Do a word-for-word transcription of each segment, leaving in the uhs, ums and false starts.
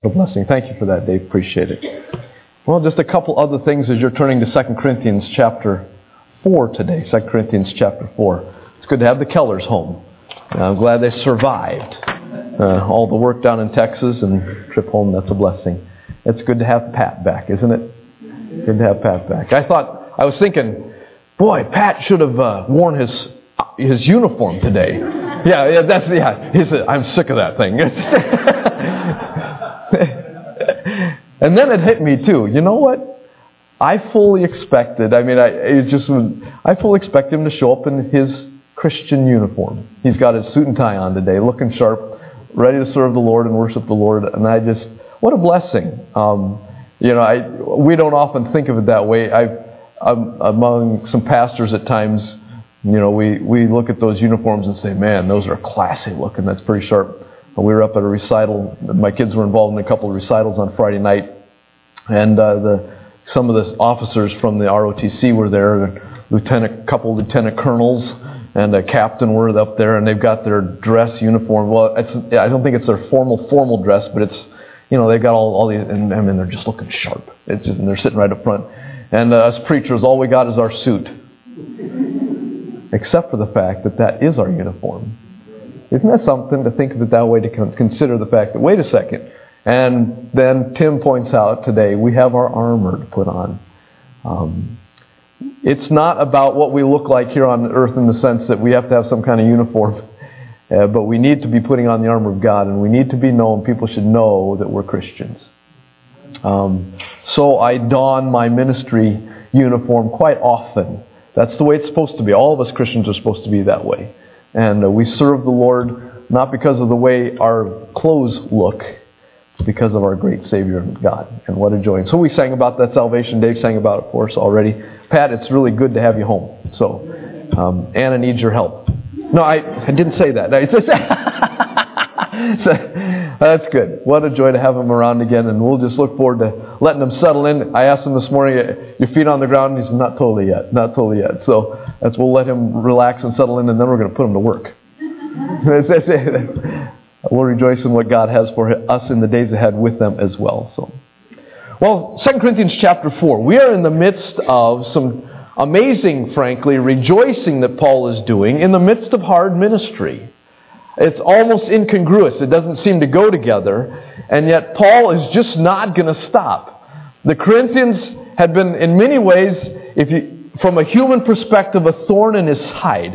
A blessing. Thank you for that, Dave. Appreciate it. Well, just a couple other things as you're turning to Second Corinthians chapter four today. Second Corinthians chapter four. It's good to have the Kellers home. Uh, I'm glad they survived uh, all the work down in Texas and trip home. That's a blessing. It's good to have Pat back, isn't it? Good to have Pat back. I thought, I was thinking, boy, Pat should have uh, worn his his uniform today. Yeah, yeah, that's yeah. He said, I'm sick of that thing. And then it hit me too. You know what? I fully expected. I mean, I it just I fully expected him to show up in his Christian uniform. He's got his suit and tie on today, looking sharp, ready to serve the Lord and worship the Lord. And I just, what a blessing. Um, you know, I we don't often think of it that way. I've I'm, among some pastors at times, you know, we we look at those uniforms and say, man, those are classy looking. That's pretty sharp. We were up at a recital. My kids were involved in a couple of recitals on Friday night, and uh, the some of the officers from the R O T C were there. Lieutenant, couple lieutenant colonels, and a captain were up there, and they've got their dress uniform. Well, it's, I don't think it's their formal formal dress, but it's, you know, they've got all all these, and I mean they're just looking sharp. It's just, and they're sitting right up front. And uh, us preachers, all we got is our suit, except for the fact that that is our uniform. Isn't that something to think of it that way, to consider the fact that, wait a second, and then Tim points out today, we have our armor to put on. Um, it's not about what we look like here on earth in the sense that we have to have some kind of uniform, uh, but we need to be putting on the armor of God, and we need to be known, people should know that we're Christians. Um, so I don my ministry uniform quite often. That's the way it's supposed to be. All of us Christians are supposed to be that way. And uh, we serve the Lord not because of the way our clothes look, it's because of our great Savior God. And what a joy. And so we sang about that salvation. Dave sang about it for us already. Pat, it's really good to have you home. So um, Anna needs your help. No, I, I didn't say that. So, that's good. What a joy to have them around again. And we'll just look forward to letting them settle in. I asked him this morning, your feet on the ground? And he said, not totally yet. Not totally yet. So that's, we'll let him relax and settle in, and then we're going to put him to work. We'll rejoice in what God has for us in the days ahead with them as well. So, well, Second Corinthians chapter four. We are in the midst of some amazing, frankly, rejoicing that Paul is doing in the midst of hard ministry. It's almost incongruous. It doesn't seem to go together. And yet Paul is just not going to stop. The Corinthians had been, in many ways, if you, from a human perspective, a thorn in his side.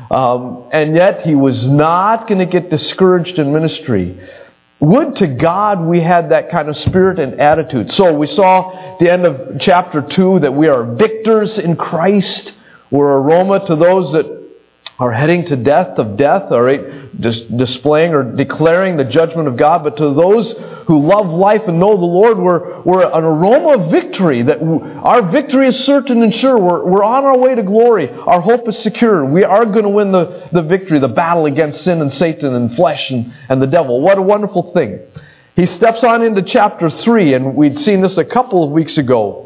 Um, and yet he was not going to get discouraged in ministry. Would to God we had that kind of spirit and attitude. So we saw at the end of chapter two that we are victors in Christ. We're aroma to those that are heading to death of death, all right, just displaying or declaring the judgment of God. But to those who love life and know the Lord, we're, we're an aroma of victory. That our victory is certain and sure. We're, we're on our way to glory. Our hope is secure. We are going to win the, the victory, the battle against sin and Satan and flesh and, and the devil. What a wonderful thing. He steps on into chapter three, and we'd seen this a couple of weeks ago.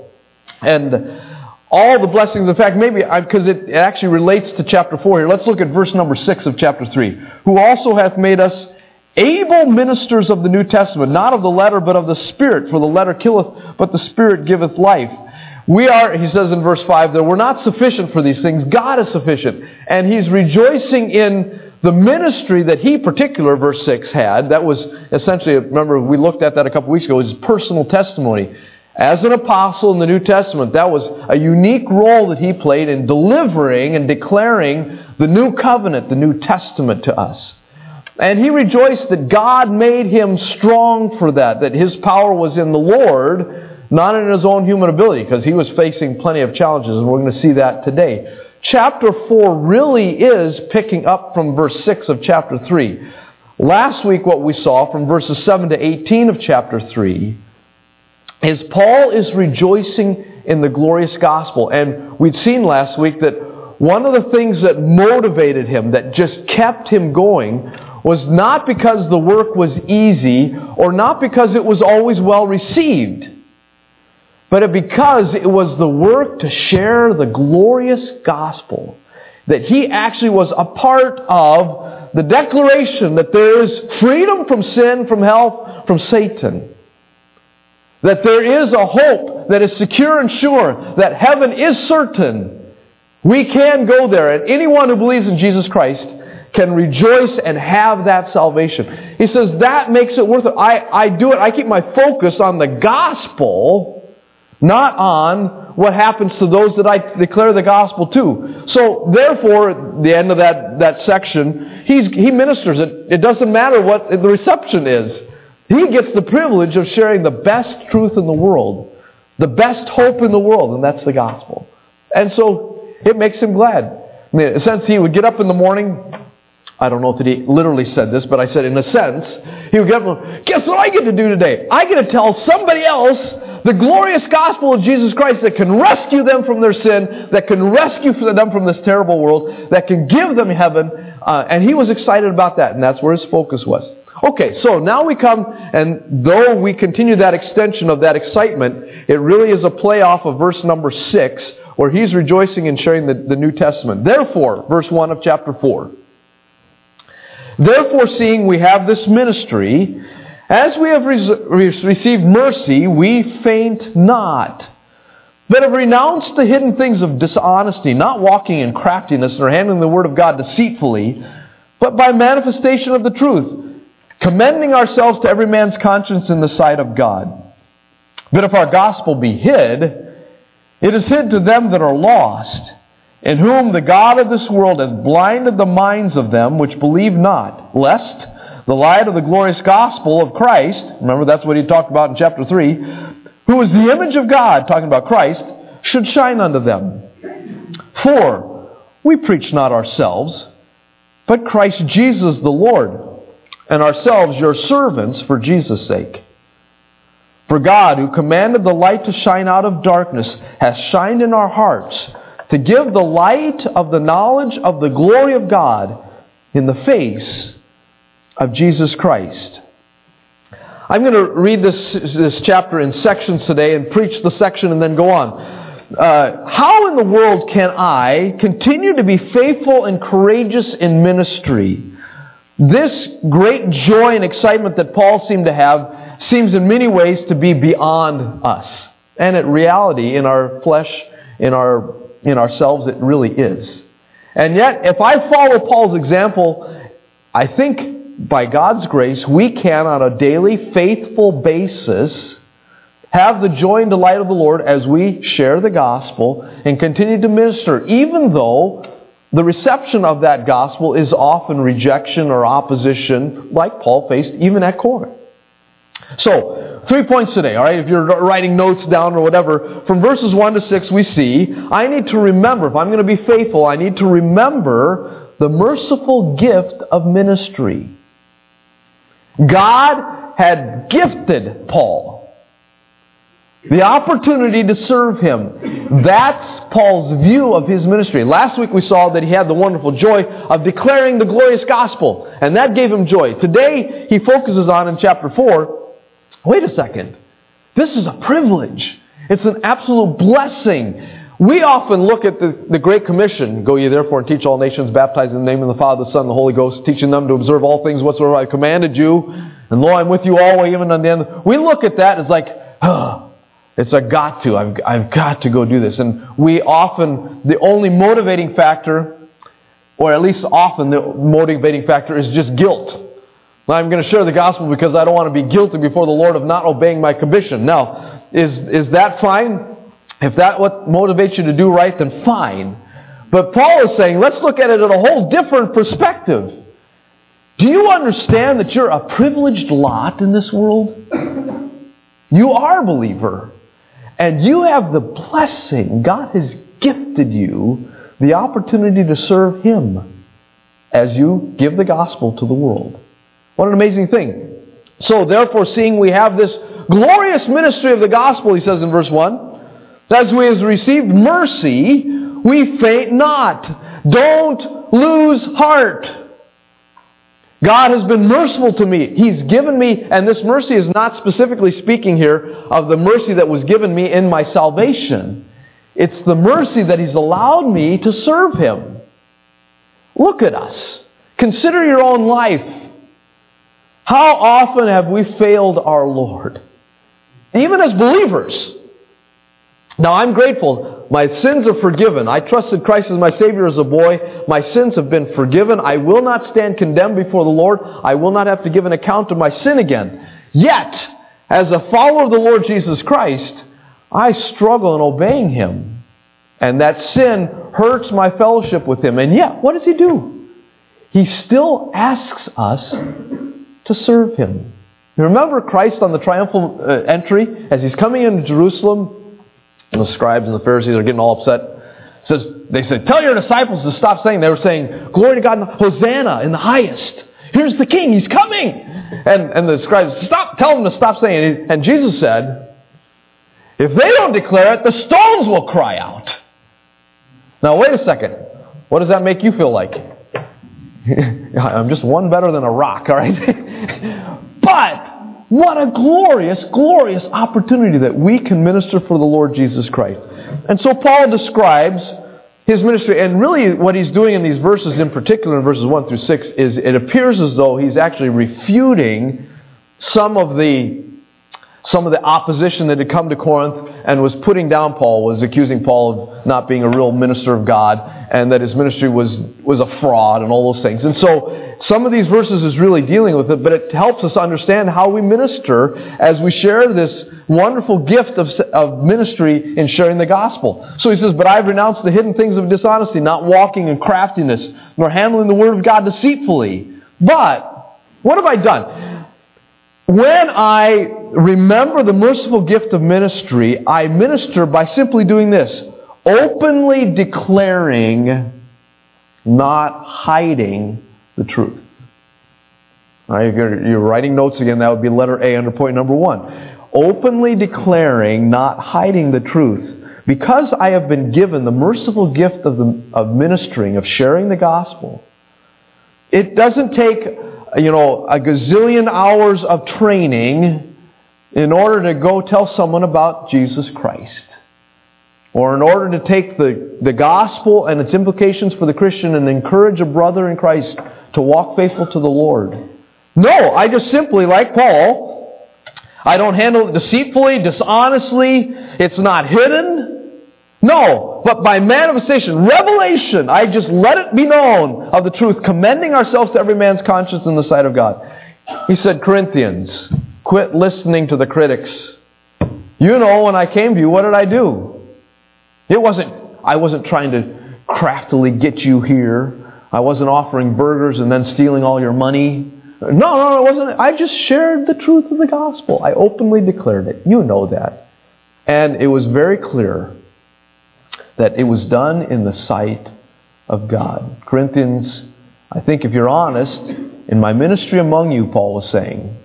And all the blessings, in fact, maybe, because it actually relates to chapter four here. Let's look at verse number six of chapter three. Who also hath made us able ministers of the New Testament, not of the letter, but of the Spirit. For the letter killeth, but the Spirit giveth life. We are, he says in verse five, that we're not sufficient for these things. God is sufficient. And he's rejoicing in the ministry that he, particular, verse six, had. That was essentially, remember, we looked at that a couple weeks ago, his personal testimony. As an apostle in the New Testament, that was a unique role that he played in delivering and declaring the new covenant, the New Testament to us. And he rejoiced that God made him strong for that, that his power was in the Lord, not in his own human ability, because he was facing plenty of challenges, and we're going to see that today. Chapter four really is picking up from verse six of chapter three. Last week what we saw from verses seven to eighteen of chapter three is Paul is rejoicing in the glorious gospel. And we'd seen last week that one of the things that motivated him, that just kept him going, was not because the work was easy or not because it was always well received, but because it was the work to share the glorious gospel. That he actually was a part of the declaration that there is freedom from sin, from hell, from Satan. that there is a hope that is secure and sure, that heaven is certain. We can go there, and anyone who believes in Jesus Christ can rejoice and have that salvation. He says that makes it worth it. I, I do it, I keep my focus on the gospel, not on what happens to those that I declare the gospel to. So therefore, at the end of that, that section, he's, he ministers it. It doesn't matter what the reception is. He gets the privilege of sharing the best truth in the world, the best hope in the world, and that's the gospel. And so it makes him glad. I mean, in a sense, he would get up in the morning. I don't know if he literally said this, but I said in a sense, he would get up and, guess what I get to do today? I get to tell somebody else the glorious gospel of Jesus Christ that can rescue them from their sin, that can rescue them from this terrible world, that can give them heaven. Uh, and he was excited about that, and that's where his focus was. Okay, so now we come, and though we continue that extension of that excitement, it really is a play off of verse number six, where he's rejoicing and sharing the, the New Testament. Therefore, verse one of chapter four. Therefore, seeing we have this ministry, as we have re- received mercy, we faint not, but have renounced the hidden things of dishonesty, not walking in craftiness nor handling the word of God deceitfully, but by manifestation of the truth, commending ourselves to every man's conscience in the sight of God. But if our gospel be hid, it is hid to them that are lost, in whom the God of this world has blinded the minds of them which believe not, lest the light of the glorious gospel of Christ, remember that's what he talked about in chapter three, who is the image of God, talking about Christ, should shine unto them. For we preach not ourselves, but Christ Jesus the Lord, and ourselves your servants for Jesus' sake. For God, who commanded the light to shine out of darkness, has shined in our hearts, to give the light of the knowledge of the glory of God in the face of Jesus Christ. I'm going to read this, this chapter in sections today and preach the section and then go on. Uh, how in the world can I continue to be faithful and courageous in ministry? This great joy and excitement that Paul seemed to have seems in many ways to be beyond us. And in reality, in our flesh, in our in ourselves, it really is. And yet, if I follow Paul's example, I think by God's grace, we can, on a daily, faithful basis, have the joy and delight of the Lord as we share the gospel and continue to minister, even though the reception of that gospel is often rejection or opposition, like Paul faced even at Corinth. So, three points today, all right? If you're writing notes down or whatever, from verses one to six we see, I need to remember, if I'm going to be faithful, I need to remember the merciful gift of ministry. God had gifted Paul the opportunity to serve him. That's Paul's view of his ministry. Last week we saw that he had the wonderful joy of declaring the glorious gospel, and that gave him joy. Today he focuses on, in chapter four, wait a second. This is a privilege. It's an absolute blessing. We often look at the, the Great Commission, go ye therefore and teach all nations, baptizing in the name of the Father, the Son, and the Holy Ghost, teaching them to observe all things whatsoever I commanded you, and lo, I'm with you always, even unto the end. We look at that as like, oh, it's a got to. I've, I've got to go do this. And we often, the only motivating factor, or at least often the motivating factor, is just guilt. I'm going to share the gospel because I don't want to be guilty before the Lord of not obeying my commission. Now, is is that fine? If that's what motivates you to do right, then fine. But Paul is saying, let's look at it at a whole different perspective. Do you understand that you're a privileged lot in this world? You are a believer. And you have the blessing. God has gifted you the opportunity to serve Him as you give the gospel to the world. What an amazing thing. So therefore, seeing we have this glorious ministry of the gospel, he says in verse one, as we have received mercy, we faint not. Don't lose heart. God has been merciful to me. He's given me, and this mercy is not specifically speaking here of the mercy that was given me in my salvation. It's the mercy that He's allowed me to serve Him. Look at us. Consider your own life. How often have we failed our Lord? even as believers. Now, I'm grateful. My sins are forgiven. I trusted Christ as my Savior as a boy. My sins have been forgiven. I will not stand condemned before the Lord. I will not have to give an account of my sin again. Yet, as a follower of the Lord Jesus Christ, I struggle in obeying Him. And that sin hurts my fellowship with Him. And yet, what does He do? He still asks us to serve Him. You remember Christ on the triumphal uh, entry as He's coming into Jerusalem? And the scribes and the Pharisees are getting all upset. It says, they said, tell your disciples to stop saying. They were saying, glory to God, Hosanna in the highest. Here's the King, He's coming. And, and the scribes, stop, tell them to stop saying it. And Jesus said, if they don't declare it, the stones will cry out. Now wait a second. What does that make you feel like? I'm just one better than a rock, all right? But what a glorious, glorious opportunity that we can minister for the Lord Jesus Christ. And so Paul describes his ministry, and really what he's doing in these verses in particular, in verses one through six, is it appears as though he's actually refuting some of the some of the opposition that had come to Corinth and was putting down Paul, was accusing Paul of not being a real minister of God, and that his ministry was, was a fraud and all those things. And so some of these verses is really dealing with it, but it helps us understand how we minister as we share this wonderful gift of, of ministry in sharing the gospel. So he says, but I've renounced the hidden things of dishonesty, not walking in craftiness, nor handling the word of God deceitfully. But what have I done? When I remember the merciful gift of ministry, I minister by simply doing this: openly declaring, not hiding the truth. All right, if you're, you're writing notes again, that would be letter A under point number one. Openly declaring, not hiding the truth. Because I have been given the merciful gift of, the, of ministering, of sharing the gospel, it doesn't take, you know, a gazillion hours of training in order to go tell someone about Jesus Christ. Or in order to take the, the gospel and its implications for the Christian and encourage a brother in Christ to walk faithful to the Lord. No, I just simply, like Paul, I don't handle it deceitfully, dishonestly. It's not hidden. No, but by manifestation, revelation, I just let it be known of the truth, commending ourselves to every man's conscience in the sight of God. He said, Corinthians, quit listening to the critics. You know, when I came to you, what did I do? It wasn't, I wasn't trying to craftily get you here. I wasn't offering burgers and then stealing all your money. No, no, it wasn't. I just shared the truth of the gospel. I openly declared it. You know that. And it was very clear that it was done in the sight of God. Corinthians, I think if you're honest, in my ministry among you, Paul was saying,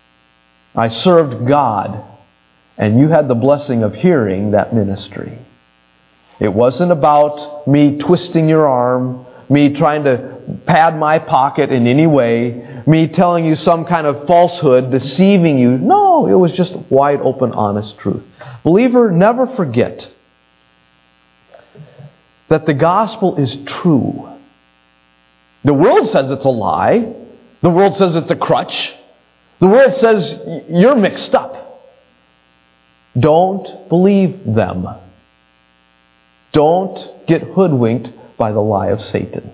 I served God, and you had the blessing of hearing that ministry. It wasn't about me twisting your arm, me trying to pad my pocket in any way, me telling you some kind of falsehood, deceiving you. No, it was just wide open, honest truth. Believer, never forget that the gospel is true. The world says it's a lie. The world says it's a crutch. The world says you're mixed up. Don't believe them. Don't get hoodwinked by the lie of Satan.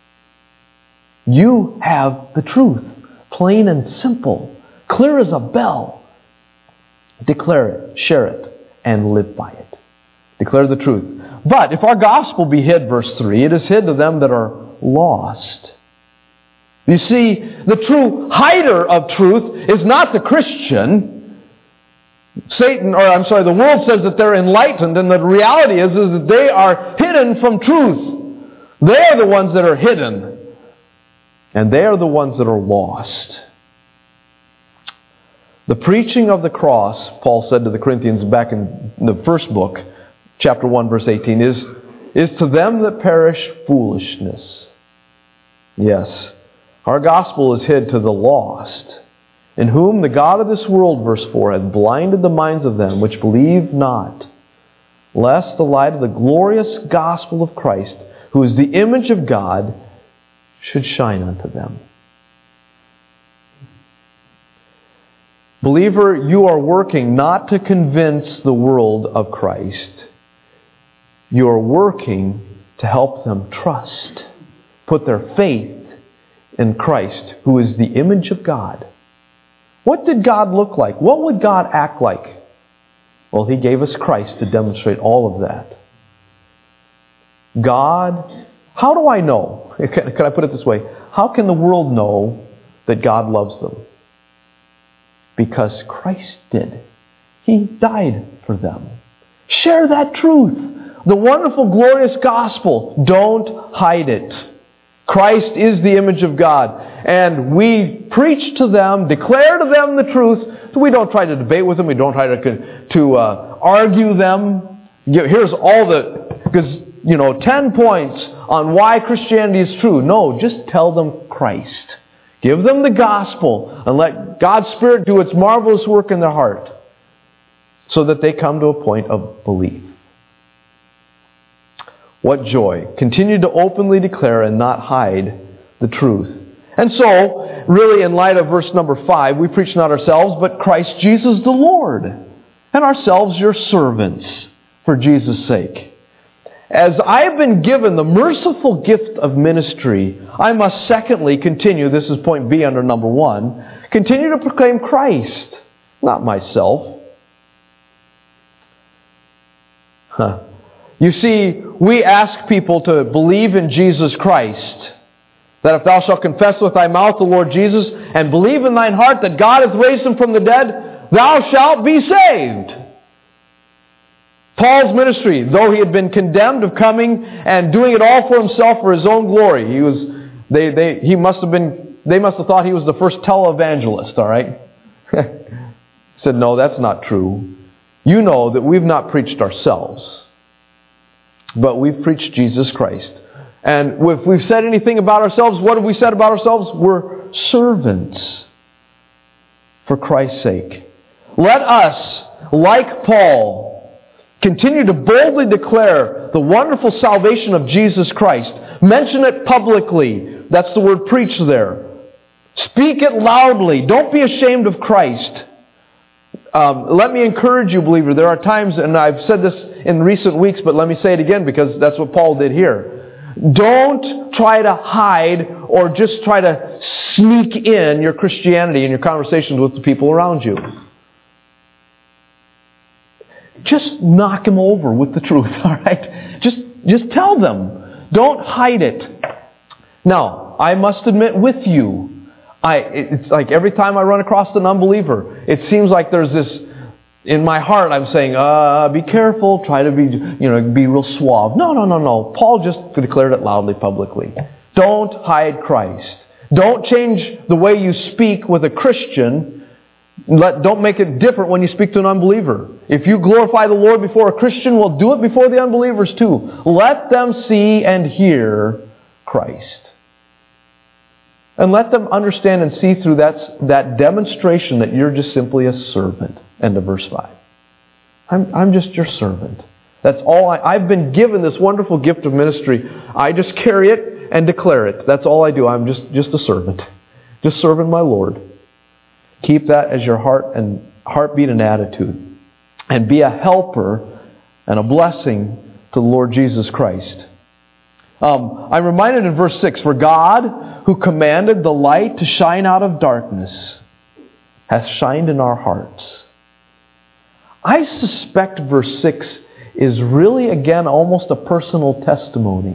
You have the truth, plain and simple, clear as a bell. Declare it, share it, and live by it. Declare the truth. But if our gospel be hid, verse three, it is hid to them that are lost. You see, the true hider of truth is not the Christian. Satan, or I'm sorry, the world says that they're enlightened, and the reality is, is that they are hidden from truth. They are the ones that are hidden, and they are the ones that are lost. The preaching of the cross, Paul said to the Corinthians back in the first book, chapter one, verse eighteen, is, is to them that perish foolishness. Yes, our gospel is hid to the lost, in whom the God of this world, verse four, hath blinded the minds of them which believe not, lest the light of the glorious gospel of Christ, who is the image of God, should shine unto them. Believer, you are working not to convince the world of Christ. You are working to help them trust, put their faith in Christ, who is the image of God. What did God look like? What would God act like? Well, He gave us Christ to demonstrate all of that. God, how do I know? Can I put it this way? How can the world know that God loves them? Because Christ did. He died for them. Share that truth. The wonderful, glorious gospel. Don't hide it. Christ is the image of God. And we preach to them, declare to them the truth. We don't try to debate with them. We don't try to, to uh, argue them. Here's all the, because, you know, ten points on why Christianity is true. No, just tell them Christ. Give them the gospel and let God's Spirit do its marvelous work in their heart so that they come to a point of belief. What joy. Continue to openly declare and not hide the truth. And so, really in light of verse number five, we preach not ourselves, but Christ Jesus the Lord, and ourselves your servants for Jesus' sake. As I have been given the merciful gift of ministry, I must secondly continue, this is point B under number one, continue to proclaim Christ, not myself. Huh. You see, we ask people to believe in Jesus Christ, that if thou shalt confess with thy mouth the Lord Jesus, and believe in thine heart that God hath raised him from the dead, thou shalt be saved. Paul's ministry, though he had been condemned of coming and doing it all for himself for his own glory, he was, they, they, he must have been, they must have thought he was the first televangelist, all right? He said, no, that's not true. You know that we've not preached ourselves, but we've preached Jesus Christ. And if we've said anything about ourselves, what have we said about ourselves? We're servants for Christ's sake. Let us, like Paul, continue to boldly declare the wonderful salvation of Jesus Christ. Mention it publicly. That's the word preach there. Speak it loudly. Don't be ashamed of Christ. Um, let me encourage you, believer. There are times, and I've said this in recent weeks, but let me say it again because that's what Paul did here. Don't try to hide or just try to sneak in your Christianity in your conversations with the people around you. Just knock them over with the truth, all right? Just, just tell them. Don't hide it. Now, I must admit with you, I, it's like every time I run across an unbeliever, it seems like there's this, in my heart I'm saying, uh, be careful, try to be, you know, be real suave. No, no, no, no. Paul just declared it loudly, publicly. Don't hide Christ. Don't change the way you speak with a Christian. Let, don't make it different when you speak to an unbeliever. If you glorify the Lord before a Christian, well, do it before the unbelievers too. Let them see and hear Christ. And let them understand and see through that, that demonstration that you're just simply a servant. End of verse five. I'm, I'm just your servant. That's all I, I've been given this wonderful gift of ministry. I just carry it and declare it. That's all I do. I'm just, just a servant. Just serving my Lord. Keep that as your heart and heartbeat and attitude. And be a helper and a blessing to the Lord Jesus Christ. Um, I'm reminded in verse six, for God, who commanded the light to shine out of darkness, hath shined in our hearts. I suspect verse six is really, again, almost a personal testimony.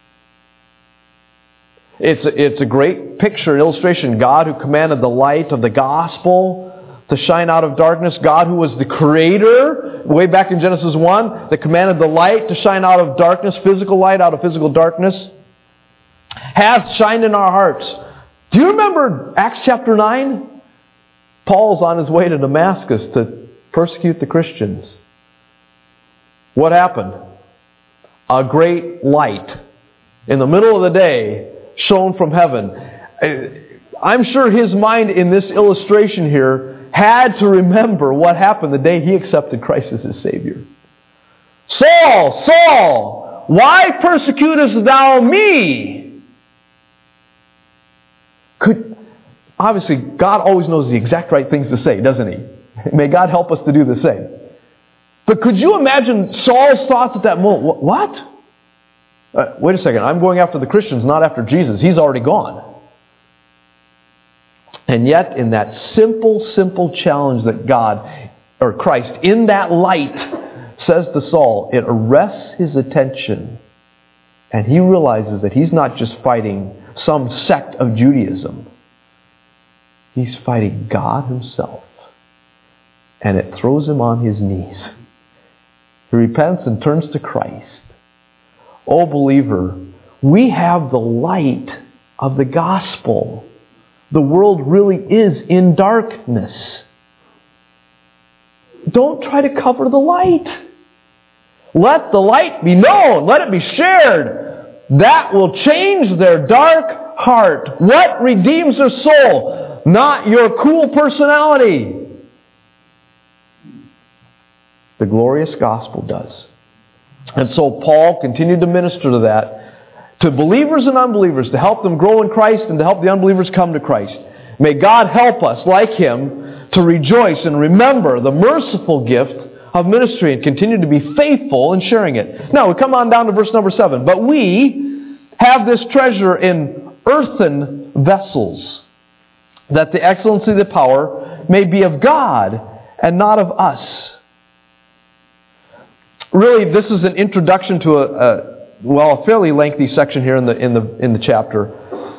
It's a, it's a great picture, illustration. God who commanded the light of the gospel to shine out of darkness. God who was the creator, way back in Genesis one, that commanded the light to shine out of darkness, physical light out of physical darkness, hath shined in our hearts. Do you remember Acts chapter nine? Paul's on his way to Damascus to persecute the Christians. What happened? A great light in the middle of the day shone from heaven. I'm sure his mind in this illustration here had to remember what happened the day he accepted Christ as his Savior. Saul, Saul, why persecutest thou me? Could, obviously, God always knows the exact right things to say, doesn't He? May God help us to do the same. But could you imagine Saul's thoughts at that moment? What? Uh, wait a second, I'm going after the Christians, not after Jesus. He's already gone. And yet, in that simple, simple challenge that God, or Christ, in that light, says to Saul, it arrests his attention. And he realizes that he's not just fighting some sect of Judaism. He's fighting God Himself. And it throws him on his knees. He repents and turns to Christ. Oh, believer, we have the light of the gospel. The world really is in darkness. Don't try to cover the light. Let the light be known. Let it be shared. That will change their dark heart. What redeems their soul? Not your cool personality. The glorious gospel does. And so Paul continued to minister to that, to believers and unbelievers, to help them grow in Christ and to help the unbelievers come to Christ. May God help us, like him, to rejoice and remember the merciful gift of ministry and continue to be faithful in sharing it. Now, we come on down to verse number seven. But we have this treasure in earthen vessels, that the excellency of the power may be of God and not of us. Really, this is an introduction to a, a well, a fairly lengthy section here in the in the in the chapter.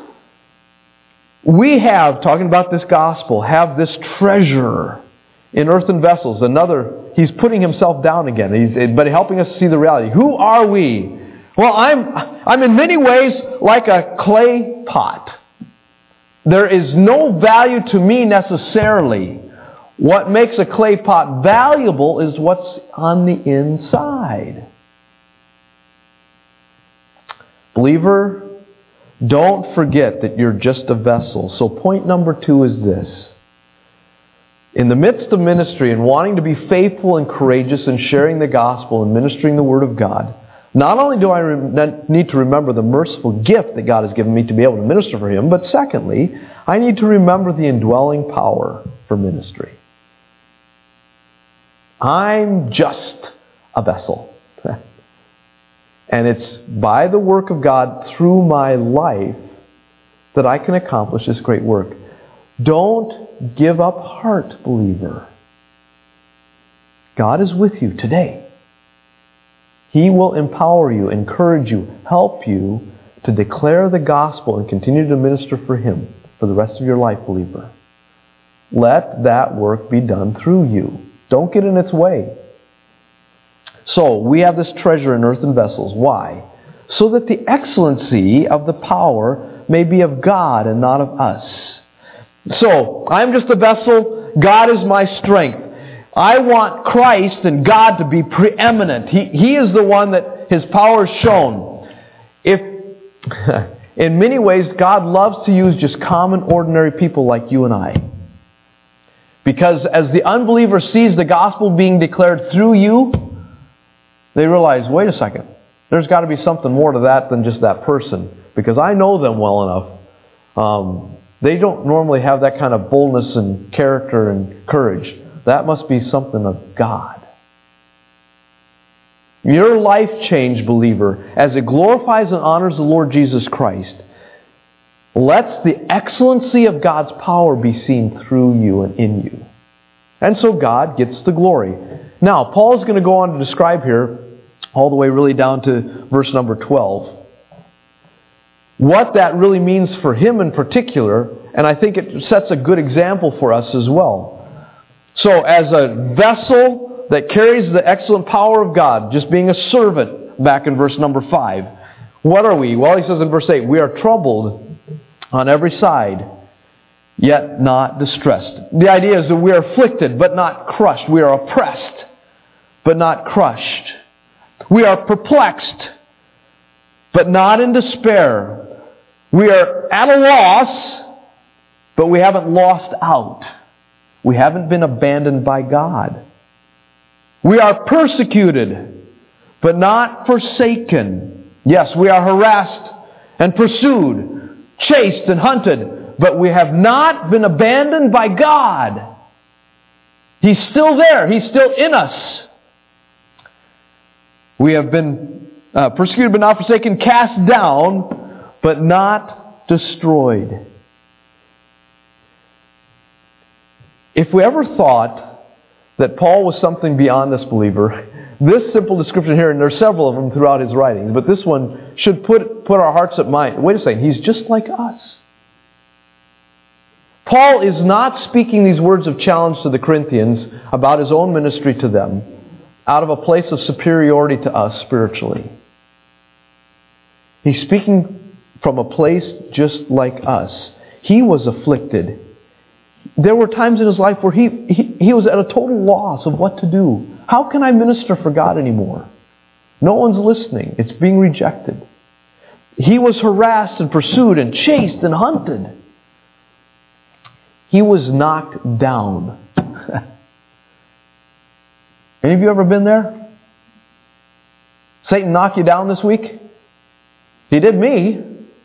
We have, talking about this gospel, have this treasure in earthen vessels. Another, he's putting himself down again, he's, but helping us see the reality. Who are we? Well, I'm I'm in many ways like a clay pot. There is no value to me necessarily. What makes a clay pot valuable is what's on the inside. Believer, don't forget that you're just a vessel. So point number two is this. In the midst of ministry and wanting to be faithful and courageous in sharing the gospel and ministering the Word of God, not only do I re- need to remember the merciful gift that God has given me to be able to minister for Him, but secondly, I need to remember the indwelling power for ministry. I'm just a vessel. And it's by the work of God through my life that I can accomplish this great work. Don't give up heart, believer. God is with you today. He will empower you, encourage you, help you to declare the gospel and continue to minister for Him for the rest of your life, believer. Let that work be done through you. Don't get in its way. So, we have this treasure in earthen vessels. Why? So that the excellency of the power may be of God and not of us. So, I'm just a vessel. God is my strength. I want Christ and God to be preeminent. He, he is the one that His power is shown. If, in many ways, God loves to use just common, ordinary people like you and I. Because as the unbeliever sees the gospel being declared through you, they realize, wait a second, there's got to be something more to that than just that person. Because I know them well enough. Um, they don't normally have that kind of boldness and character and courage. That must be something of God. Your life change, believer, as it glorifies and honors the Lord Jesus Christ, lets the excellency of God's power be seen through you and in you. And so God gets the glory. Now, Paul is going to go on to describe here, all the way really down to verse number twelve, what that really means for him in particular, and I think it sets a good example for us as well. So, as a vessel that carries the excellent power of God, just being a servant, back in verse number five, what are we? Well, he says in verse eight, we are troubled on every side, yet not distressed. The idea is that we are afflicted, but not crushed. We are oppressed, but not crushed. We are perplexed, but not in despair. We are at a loss, but we haven't lost out. We haven't been abandoned by God. We are persecuted, but not forsaken. Yes, we are harassed and pursued, chased and hunted, but we have not been abandoned by God. He's still there. He's still in us. We have been uh, persecuted but not forsaken, cast down but not destroyed. If we ever thought that Paul was something beyond this believer, this simple description here, and there are several of them throughout his writings, but this one should put, put our hearts at mind. Wait a second, he's just like us. Paul is not speaking these words of challenge to the Corinthians about his own ministry to them out of a place of superiority to us spiritually. He's speaking from a place just like us. He was afflicted. There were times in his life where he, he, he was at a total loss of what to do. How can I minister for God anymore? No one's listening. It's being rejected. He was harassed and pursued and chased and hunted. He was knocked down. Any of you ever been there? Satan knocked you down this week? He did me.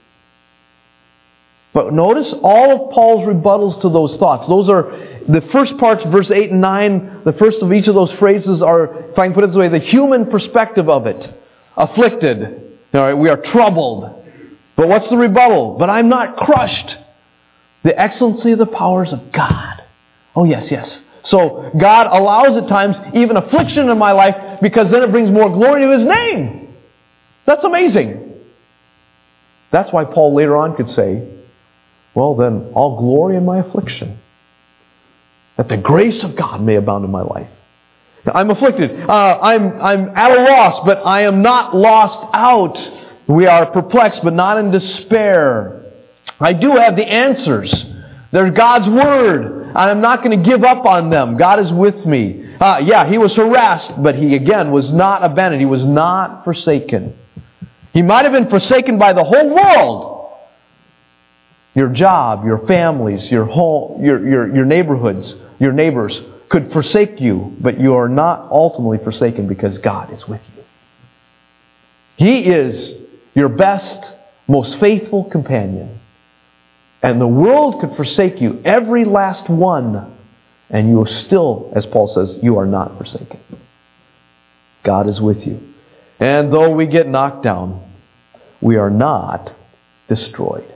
But notice all of Paul's rebuttals to those thoughts. Those are the first parts, verse eight and nine. The first of each of those phrases are, if I can put it this way, the human perspective of it. Afflicted. All right, we are troubled. But what's the rebuttal? But I'm not crushed. The excellency of the powers of God. Oh yes, yes. So God allows at times even affliction in my life because then it brings more glory to His name. That's amazing. That's why Paul later on could say, well then, I'll glory in my affliction, that the grace of God may abound in my life. Now, I'm afflicted. Uh, I'm, I'm at a loss, but I am not lost out. We are perplexed, but not in despair. I do have the answers. There's God's Word. I'm not going to give up on them. God is with me. Uh, yeah, he was harassed, but he again was not abandoned. He was not forsaken. He might have been forsaken by the whole world. Your job, your families, your home, your, your, your neighborhoods, your neighbors could forsake you, but you are not ultimately forsaken because God is with you. He is your best, most faithful companion. And the world could forsake you, every last one, and you will still, as Paul says, you are not forsaken. God is with you. And though we get knocked down, we are not destroyed.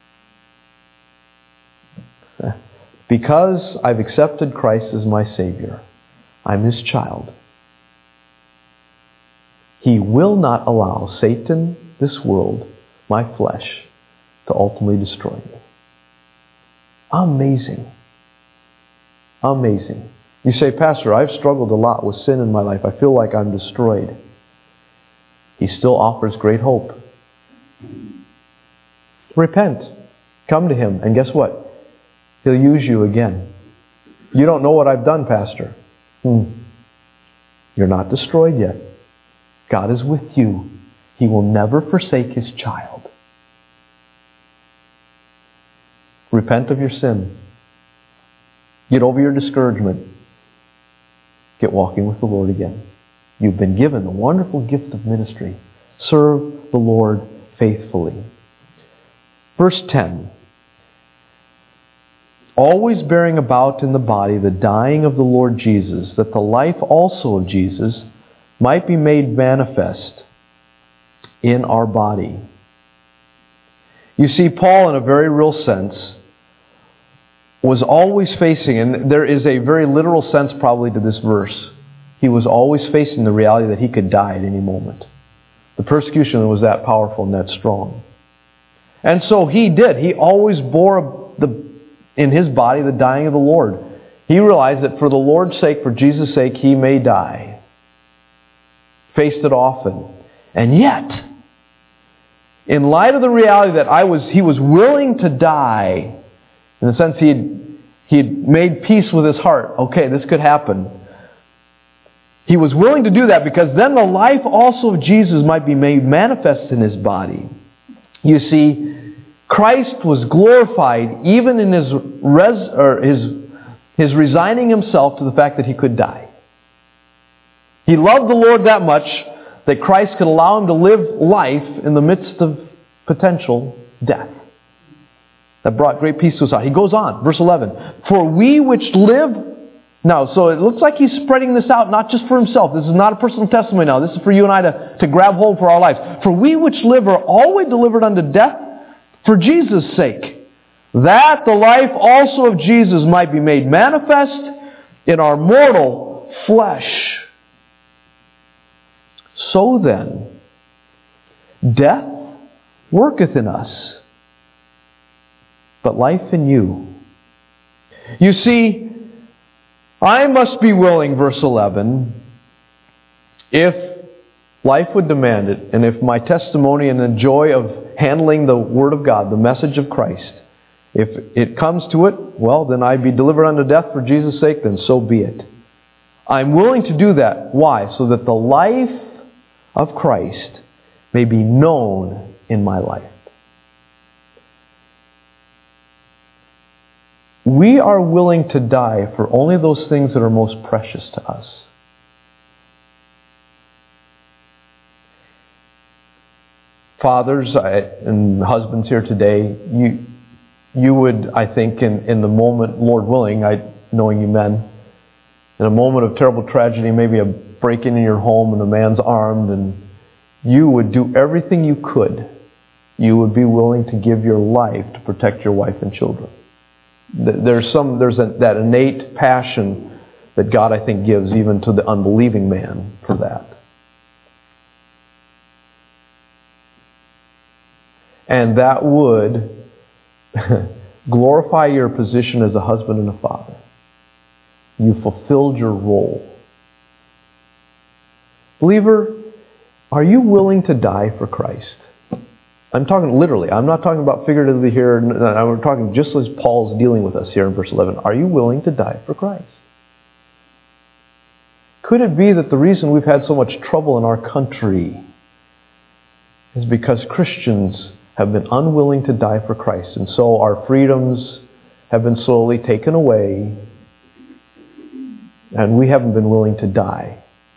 Because I've accepted Christ as my Savior, I'm His child. He will not allow Satan, this world, my flesh, to ultimately destroy me. Amazing. Amazing. You say, Pastor, I've struggled a lot with sin in my life. I feel like I'm destroyed. He still offers great hope. Repent. Come to Him. And guess what? He'll use you again. You don't know what I've done, Pastor. Hmm. You're not destroyed yet. God is with you. He will never forsake His child. Repent of your sin. Get over your discouragement. Get walking with the Lord again. You've been given the wonderful gift of ministry. Serve the Lord faithfully. Verse ten. Always bearing about in the body the dying of the Lord Jesus, that the life also of Jesus might be made manifest in our body. You see, Paul, in a very real sense, was always facing, and there is a very literal sense probably to this verse, he was always facing the reality that he could die at any moment. The persecution was that powerful and that strong. And so he did. He always bore the, in his body the dying of the Lord. He realized that for the Lord's sake, for Jesus' sake, he may die. Faced it often. And yet, in light of the reality that I was, he was willing to die, in the sense he had, he had made peace with his heart. Okay, this could happen. He was willing to do that because then the life also of Jesus might be made manifest in his body. You see, Christ was glorified even in his, res, or his, his resigning himself to the fact that he could die. He loved the Lord that much that Christ could allow him to live life in the midst of potential death. that brought great peace to us out. He goes on, verse eleven. For we which live... Now, so it looks like he's spreading this out not just for himself. This is not a personal testimony now. This is for you and I to, to grab hold for our lives. For we which live are always delivered unto death for Jesus' sake, that the life also of Jesus might be made manifest in our mortal flesh. So then, death worketh in us, but life in you. You see, I must be willing, verse eleven, if life would demand it, and if my testimony and the joy of handling the Word of God, the message of Christ, if it comes to it, well, then I be delivered unto death for Jesus' sake, then so be it. I'm willing to do that. Why? So that the life of Christ may be known in my life. We are willing to die for only those things that are most precious to us. Fathers and husbands here today, you you would, I think, in, in the moment, Lord willing, I knowing you men, in a moment of terrible tragedy, maybe a break-in in your home and a man's armed, and you would do everything you could. You would be willing to give your life to protect your wife and children. There's some there's a, that innate passion that God, I think, gives even to the unbelieving man for that. And that would glorify your position as a husband and a father. You fulfilled your role. Believer, are you willing to die for Christ? I'm talking literally. I'm not talking about figuratively here. I'm talking just as Paul's dealing with us here in verse eleven. Are you willing to die for Christ? Could it be that the reason we've had so much trouble in our country is because Christians have been unwilling to die for Christ, and so our freedoms have been slowly taken away, and we haven't been willing to die?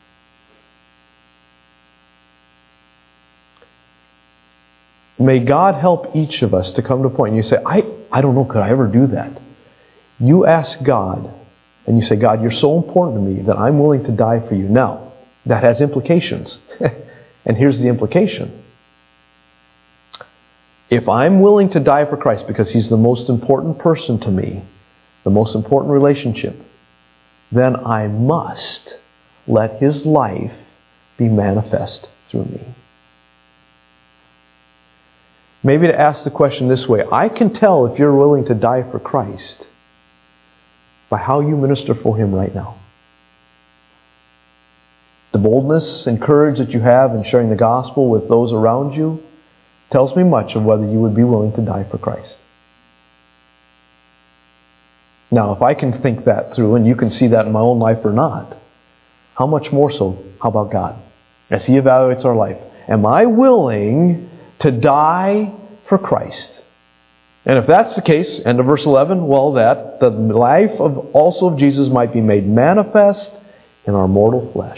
May God help each of us to come to a point, and you say, I, I don't know, could I ever do that? You ask God, and you say, God, you're so important to me that I'm willing to die for you. Now, that has implications. And here's the implication. If I'm willing to die for Christ because He's the most important person to me, the most important relationship, then I must let His life be manifest through me. Maybe to ask the question this way, I can tell if you're willing to die for Christ by how you minister for Him right now. The boldness and courage that you have in sharing the gospel with those around you tells me much of whether you would be willing to die for Christ. Now, if I can think that through, and you can see that in my own life or not, how much more so, how about God? As He evaluates our life, am I willing to die for Christ? And if that's the case, end of verse eleven, well, that the life of also of Jesus might be made manifest in our mortal flesh.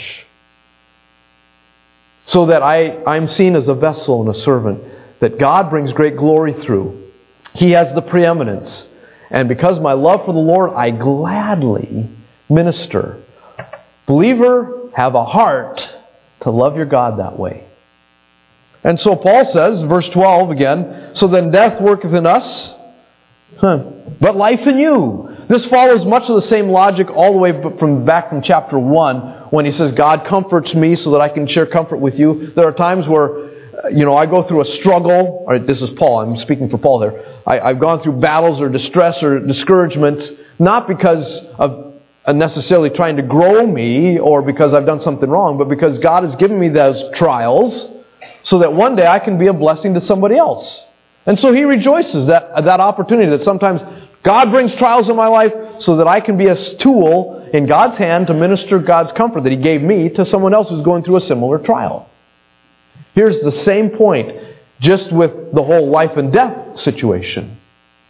So that I, I'm seen as a vessel and a servant that God brings great glory through. He has the preeminence. And because of my love for the Lord, I gladly minister. Believer, have a heart to love your God that way. And so Paul says, verse twelve again, so then death worketh in us, huh, but life in you. This follows much of the same logic all the way from back from chapter one, when he says, God comforts me so that I can share comfort with you. There are times where, you know, I go through a struggle. Or this is Paul. I'm speaking for Paul there. I, I've gone through battles or distress or discouragement, not because of necessarily trying to grow me or because I've done something wrong, but because God has given me those trials so that one day I can be a blessing to somebody else. And so He rejoices that that opportunity, that sometimes God brings trials in my life so that I can be a tool in God's hand to minister God's comfort that He gave me to someone else who's going through a similar trial. Here's the same point, just with the whole life and death situation.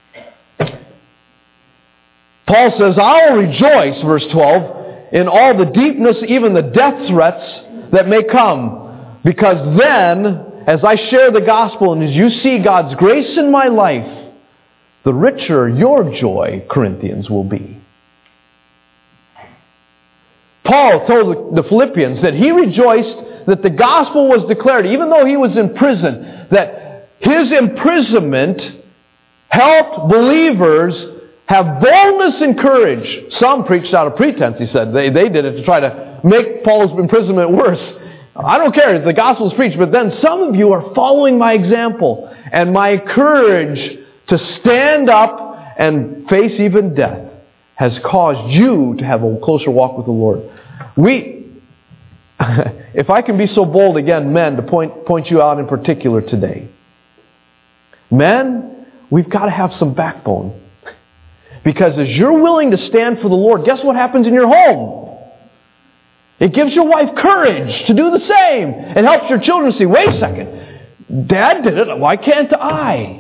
Paul says, I'll rejoice, verse twelve, in all the deepness, even the death threats that may come. Because then, as I share the gospel and as you see God's grace in my life, the richer your joy, Corinthians, will be. Paul told the Philippians that he rejoiced that the gospel was declared, even though he was in prison, that his imprisonment helped believers have boldness and courage. Some preached out of pretense, he said. They, they did it to try to make Paul's imprisonment worse. I don't care, the gospel's preached, but then some of you are following my example and my courage to stand up and face even death has caused you to have a closer walk with the Lord. We, if I can be so bold again, men, to point, point you out in particular today. Men, we've got to have some backbone. Because as you're willing to stand for the Lord, guess what happens in your home? It gives your wife courage to do the same. It helps your children see, wait a second, Dad did it, why can't I?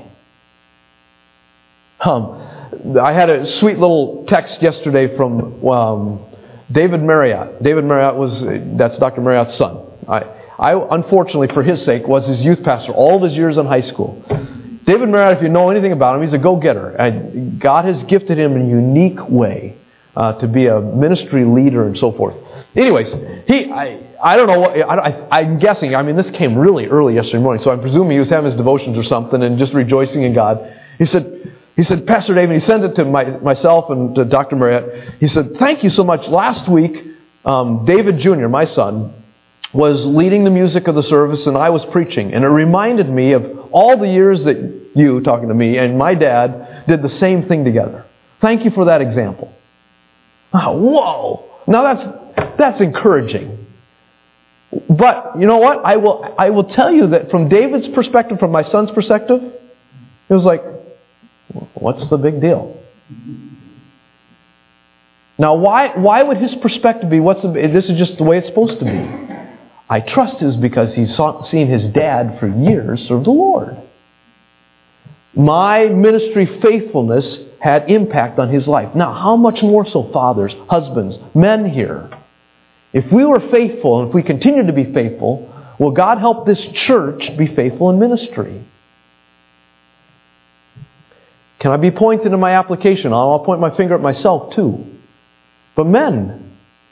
Um, I had a sweet little text yesterday from um, David Marriott. David Marriott was, that's Doctor Marriott's son. I, I, unfortunately, for his sake, was his youth pastor all of his years in high school. David Marriott, if you know anything about him, he's a go-getter. And God has gifted him in a unique way uh, to be a ministry leader and so forth. Anyways, he, I, I don't know what, I, I, I'm guessing, I mean, this came really early yesterday morning, so I'm presuming he was having his devotions or something and just rejoicing in God. He said, he said, Pastor David, he sent it to my, myself and to Doctor Marriott. He said, thank you so much. Last week, um, David Junior, my son, was leading the music of the service and I was preaching. And it reminded me of all the years that you, talking to me, and my dad did the same thing together. Thank you for that example. Oh, whoa! Now that's that's encouraging. But you know what? I will I will tell you that from David's perspective, from my son's perspective, it was like, what's the big deal? Now, why why would his perspective be, what's the, this is just the way it's supposed to be? I trust it's because he's saw, seen his dad for years serve the Lord. My ministry faithfulness had impact on his life. Now, how much more so fathers, husbands, men here? If we were faithful, and if we continue to be faithful, will God help this church be faithful in ministry? Can I be pointed in my application? I'll point my finger at myself too. But men,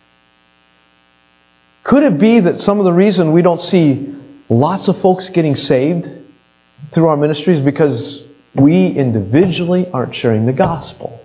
could it be that some of the reason we don't see lots of folks getting saved through our ministry is because we individually aren't sharing the gospel?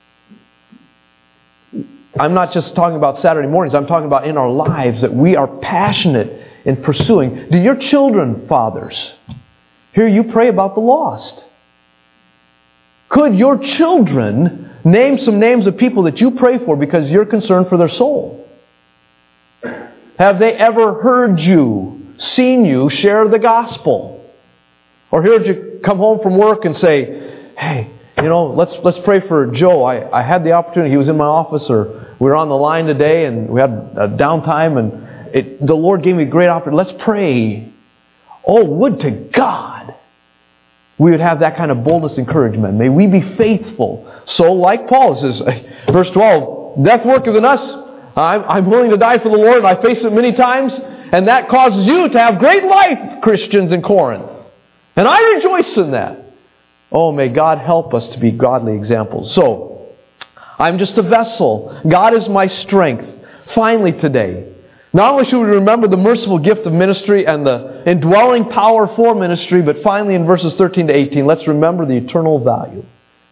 I'm not just talking about Saturday mornings. I'm talking about in our lives that we are passionate in pursuing. Do your children, fathers, hear you pray about the lost? Could your children name some names of people that you pray for because you're concerned for their soul? Have they ever heard you, seen you share the gospel? Or heard you come home from work and say, hey, you know, let's let's pray for Joe. I, I had the opportunity. He was in my office, or we were on the line today and we had a downtime and it, the Lord gave me a great opportunity. Let's pray. Oh, would to God we would have that kind of boldness and encouragement. May we be faithful. So like Paul says, verse twelve, death worketh in us. I'm, I'm willing to die for the Lord, and I face it many times, and that causes you to have great life, Christians in Corinth. And I rejoice in that. Oh, may God help us to be godly examples. So, I'm just a vessel. God is my strength. Finally today, not only should we remember the merciful gift of ministry and the indwelling power for ministry, but finally in verses thirteen to eighteen, let's remember the eternal value.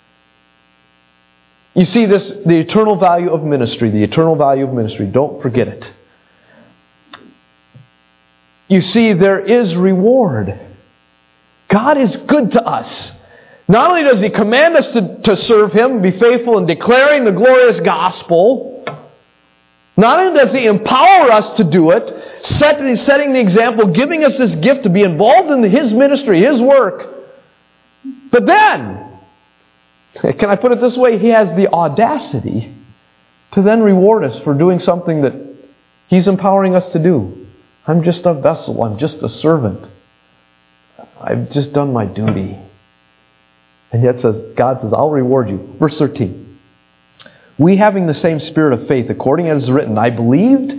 You see this, the eternal value of ministry, the eternal value of ministry. Don't forget it. You see, there is reward. God is good to us. Not only does He command us to, to serve Him, be faithful in declaring the glorious gospel, not only does He empower us to do it, set, setting the example, giving us this gift to be involved in His ministry, His work, but then, can I put it this way? He has the audacity to then reward us for doing something that He's empowering us to do. I'm just a vessel. I'm just a servant. I've just done my duty. And yet says, God says, I'll reward you. Verse thirteen. We having the same spirit of faith, according as is written, I believed,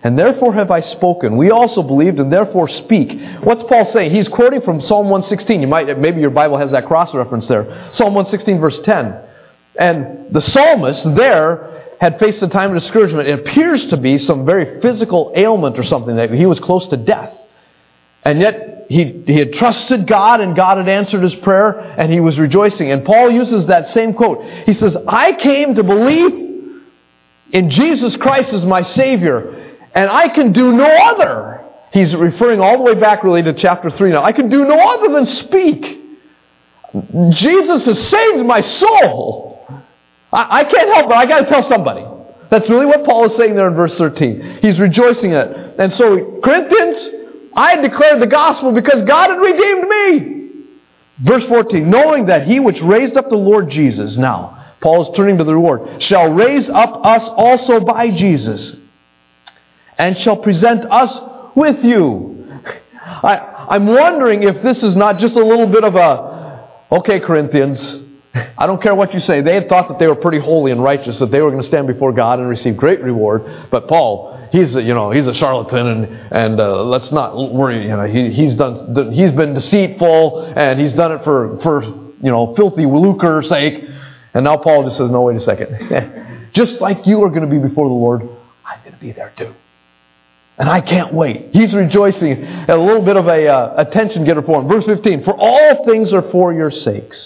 and therefore have I spoken. We also believed, and therefore speak. What's Paul saying? He's quoting from Psalm one sixteen. You might, maybe your Bible has that cross-reference there. Psalm one sixteen, verse ten. And the psalmist there had faced a time of discouragement. It appears to be some very physical ailment or something, that he was close to death. And yet he, he had trusted God, and God had answered his prayer, and he was rejoicing. And Paul uses that same quote. He says, I came to believe in Jesus Christ as my Savior, and I can do no other. He's referring all the way back really to chapter three now. I can do no other than speak. Jesus has saved my soul. I, I can't help it. I got to tell somebody. That's really what Paul is saying there in verse thirteen. He's rejoicing in it. And so, Corinthians, I declared the gospel because God had redeemed me. Verse fourteen, knowing that he which raised up the Lord Jesus, now, Paul is turning to the reward, shall raise up us also by Jesus, and shall present us with you. I, I'm wondering if this is not just a little bit of a, okay, Corinthians, I don't care what you say. They had thought that they were pretty holy and righteous, that they were going to stand before God and receive great reward. But Paul, he's a, you know he's a charlatan, and and uh, let's not worry. You know he he's done he's been deceitful, and he's done it for for you know filthy lucre's sake. And now Paul just says, no, wait a second. Just like you are going to be before the Lord, I'm going to be there too. And I can't wait. He's rejoicing. A little bit of a uh, attention getter for him. Verse fifteen, for all things are for your sakes,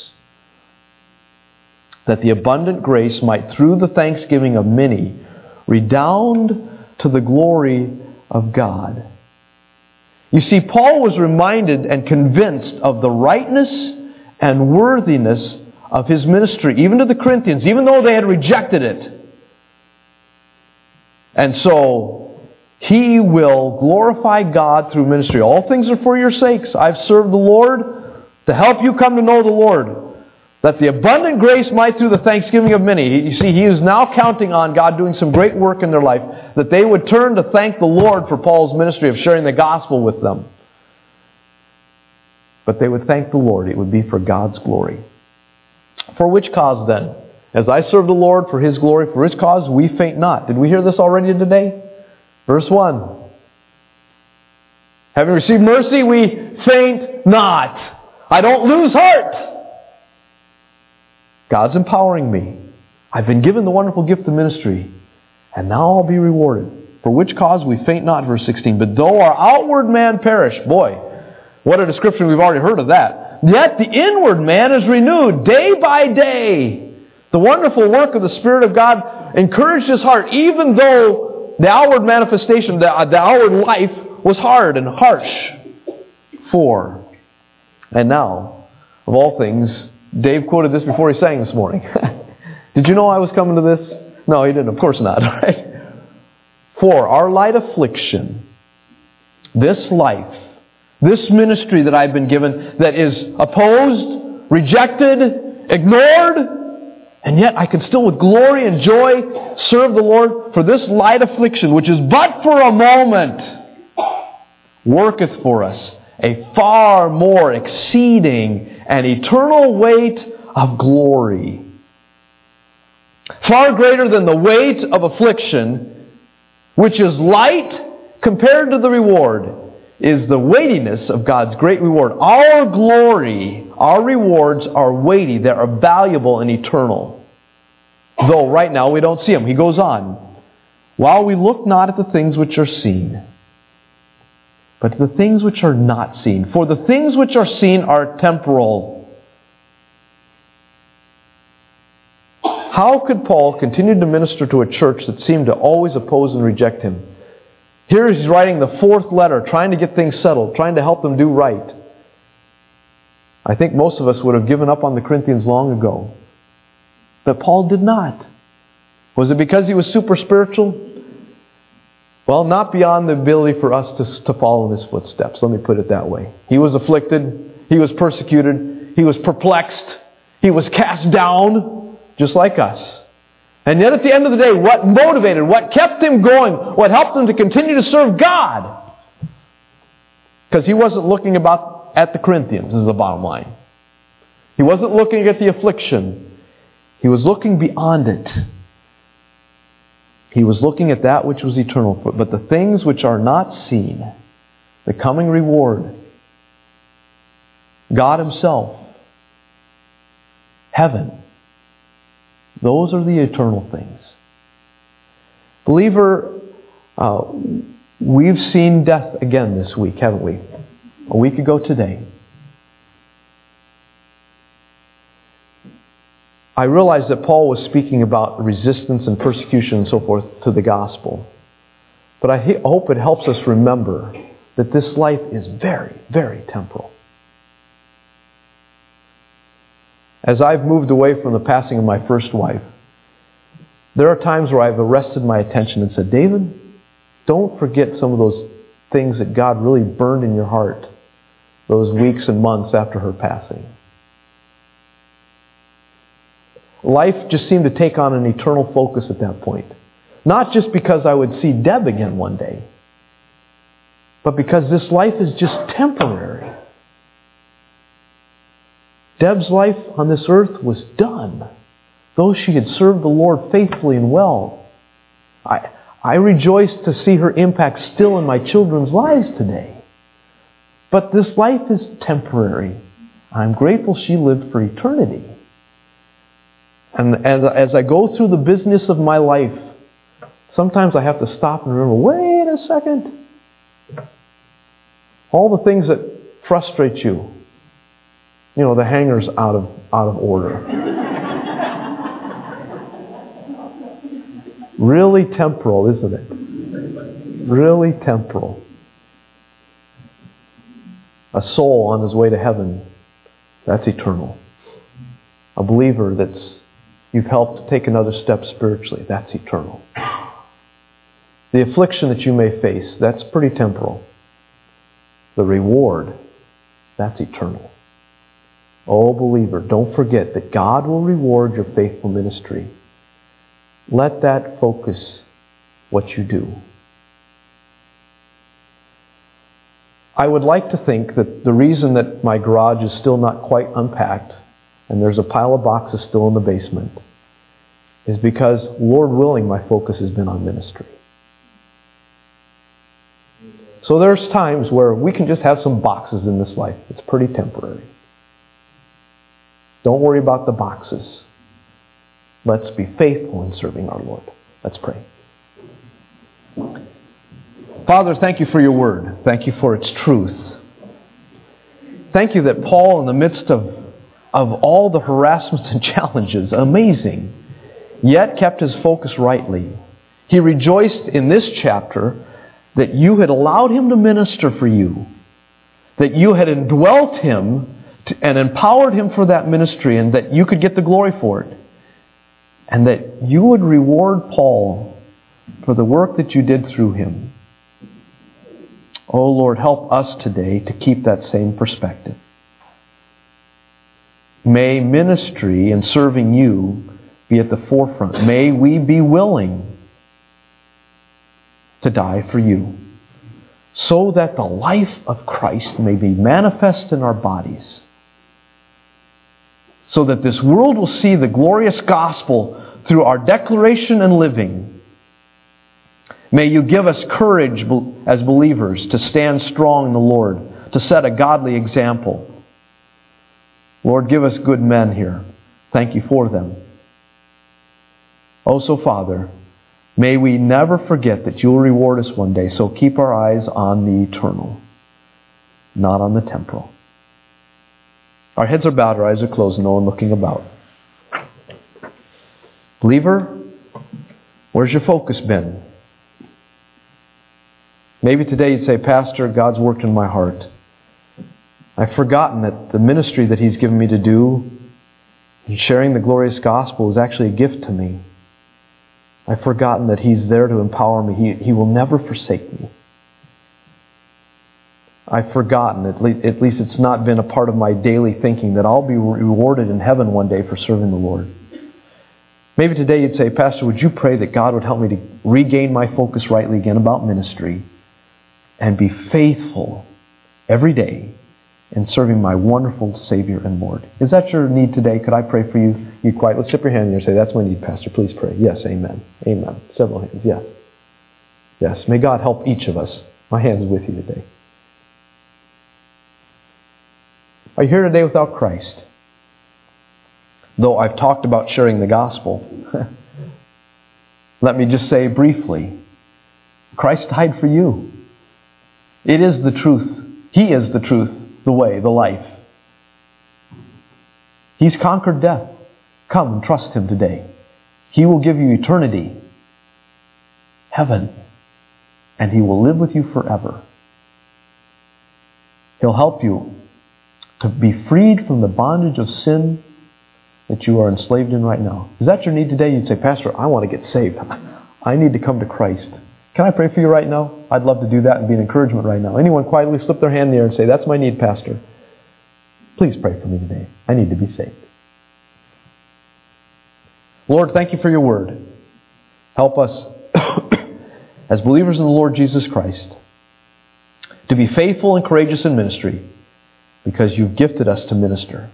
that the abundant grace might, through the thanksgiving of many, redound to the glory of God. You see, Paul was reminded and convinced of the rightness and worthiness of his ministry, even to the Corinthians, even though they had rejected it. And so, he will glorify God through ministry. All things are for your sakes. I've served the Lord to help you come to know the Lord, that the abundant grace might, through the thanksgiving of many. You see, he is now counting on God doing some great work in their life, that they would turn to thank the Lord for Paul's ministry of sharing the gospel with them. But they would thank the Lord. It would be for God's glory. For which cause then? As I serve the Lord for his glory, for his cause, we faint not. Did we hear this already today? Verse one. Having received mercy, we faint not. I don't lose heart. God's empowering me. I've been given the wonderful gift of ministry, and now I'll be rewarded. For which cause we faint not, verse sixteen. But though our outward man perish, boy, what a description, we've already heard of that. Yet the inward man is renewed day by day. The wonderful work of the Spirit of God encouraged his heart, even though the outward manifestation, the, the outward life was hard and harsh. For, and now, of all things, Dave quoted this before he sang this morning. Did you know I was coming to this? No, he didn't. Of course not. Right? For our light affliction, this life, this ministry that I've been given that is opposed, rejected, ignored, and yet I can still with glory and joy serve the Lord, for this light affliction, which is but for a moment, worketh for us a far more exceeding and eternal weight of glory. Far greater than the weight of affliction, which is light compared to the reward, is the weightiness of God's great reward. Our glory, our rewards are weighty. They are valuable and eternal. Though right now we don't see them. He goes on. While we look not at the things which are seen, but the things which are not seen. For the things which are seen are temporal. How could Paul continue to minister to a church that seemed to always oppose and reject him? Here he's writing the fourth letter, trying to get things settled, trying to help them do right. I think most of us would have given up on the Corinthians long ago. But Paul did not. Was it because he was super spiritual? Well, not beyond the ability for us to, to follow in his footsteps. Let me put it that way. He was afflicted. He was persecuted. He was perplexed. He was cast down, just like us. And yet at the end of the day, what motivated, what kept him going, what helped him to continue to serve God? Because he wasn't looking about at the Corinthians, is the bottom line. He wasn't looking at the affliction. He was looking beyond it. He was looking at that which was eternal. But the things which are not seen, the coming reward, God Himself, heaven, those are the eternal things. Believer, uh, we've seen death again this week, haven't we? A week ago today. I realize that Paul was speaking about resistance and persecution and so forth to the gospel. But I he- hope it helps us remember that this life is very, very temporal. As I've moved away from the passing of my first wife, there are times where I've arrested my attention and said, David, don't forget some of those things that God really burned in your heart those weeks and months after her passing. Life just seemed to take on an eternal focus at that point. Not just because I would see Deb again one day, but because this life is just temporary. Deb's life on this earth was done. Though she had served the Lord faithfully and well, I, I rejoice to see her impact still in my children's lives today. But this life is temporary. I'm grateful she lived for eternity. And as, as I go through the business of my life, sometimes I have to stop and remember, wait a second. All the things that frustrate you, you know, the hanger's out of out of order. Really temporal, isn't it? Really temporal. A soul on his way to heaven, that's eternal. A believer that's you've helped take another step spiritually, that's eternal. The affliction that you may face, that's pretty temporal. The reward, that's eternal. Oh, believer, don't forget that God will reward your faithful ministry. Let that focus what you do. I would like to think that the reason that my garage is still not quite unpacked and there's a pile of boxes still in the basement is because, Lord willing, my focus has been on ministry. So there's times where we can just have some boxes in this life. It's pretty temporary. Don't worry about the boxes. Let's be faithful in serving our Lord. Let's pray. Father, thank you for your word. Thank you for its truth. Thank you that Paul, in the midst of, of all the harassments and challenges, amazing, yet kept his focus rightly. He rejoiced in this chapter that you had allowed him to minister for you, that you had indwelt him to, and empowered him for that ministry, and that you could get the glory for it, and that you would reward Paul for the work that you did through him. Oh Lord, help us today to keep that same perspective. May ministry and serving you be at the forefront. May we be willing to die for you, so that the life of Christ may be manifest in our bodies, so that this world will see the glorious gospel through our declaration and living. May you give us courage as believers to stand strong in the Lord, to set a godly example. Lord, give us good men here. Thank you for them. Oh, so Father, may we never forget that you will reward us one day, so keep our eyes on the eternal, not on the temporal. Our heads are bowed, our eyes are closed, no one looking about. Believer, where's your focus been? Maybe today you'd say, Pastor, God's worked in my heart. I've forgotten that the ministry that He's given me to do in sharing the glorious gospel is actually a gift to me. I've forgotten that He's there to empower me. He, he will never forsake me. I've forgotten, at least, at least it's not been a part of my daily thinking, that I'll be rewarded in heaven one day for serving the Lord. Maybe today you'd say, Pastor, would you pray that God would help me to regain my focus rightly again about ministry and be faithful every day and serving my wonderful Savior and Lord. Is that your need today? Could I pray for you? You quiet. Let's tip your hand here and say, that's my need, Pastor. Please pray. Yes, amen. Amen. Several hands. Yes. Yes. May God help each of us. My hand is with you today. Are you here today without Christ? Though I've talked about sharing the gospel, let me just say briefly, Christ died for you. It is the truth. He is the truth, the way, the life. He's conquered death. Come and trust Him today. He will give you eternity, heaven, and He will live with you forever. He'll help you to be freed from the bondage of sin that you are enslaved in right now. Is that your need today? You'd say, Pastor, I want to get saved. I need to come to Christ. Can I pray for you right now? I'd love to do that and be an encouragement right now. Anyone quietly slip their hand in the air and say, that's my need, Pastor. Please pray for me today. I need to be saved. Lord, thank you for your word. Help us as believers in the Lord Jesus Christ to be faithful and courageous in ministry because you've gifted us to minister.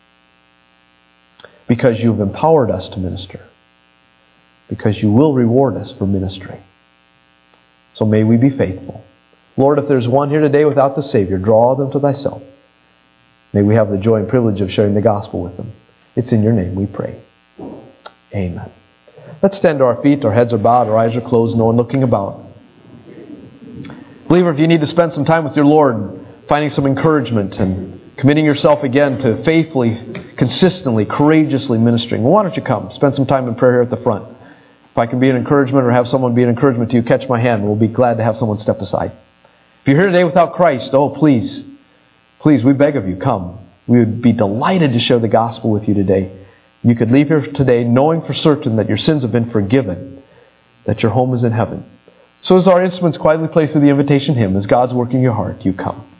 Because you've empowered us to minister. Because you will reward us for ministry. So may we be faithful. Lord, if there's one here today without the Savior, draw them to thyself. May we have the joy and privilege of sharing the gospel with them. It's in your name we pray. Amen. Let's stand to our feet. Our heads are bowed. Our eyes are closed. No one looking about. Believer, if you need to spend some time with your Lord, finding some encouragement and committing yourself again to faithfully, consistently, courageously ministering, well, why don't you come? Spend some time in prayer here at the front. If I can be an encouragement or have someone be an encouragement to you, catch my hand. We'll be glad to have someone step aside. If you're here today without Christ, oh, please, please, we beg of you, come. We would be delighted to share the gospel with you today. You could leave here today knowing for certain that your sins have been forgiven, that your home is in heaven. So as our instruments quietly play through the invitation hymn, as God's working your heart, you come.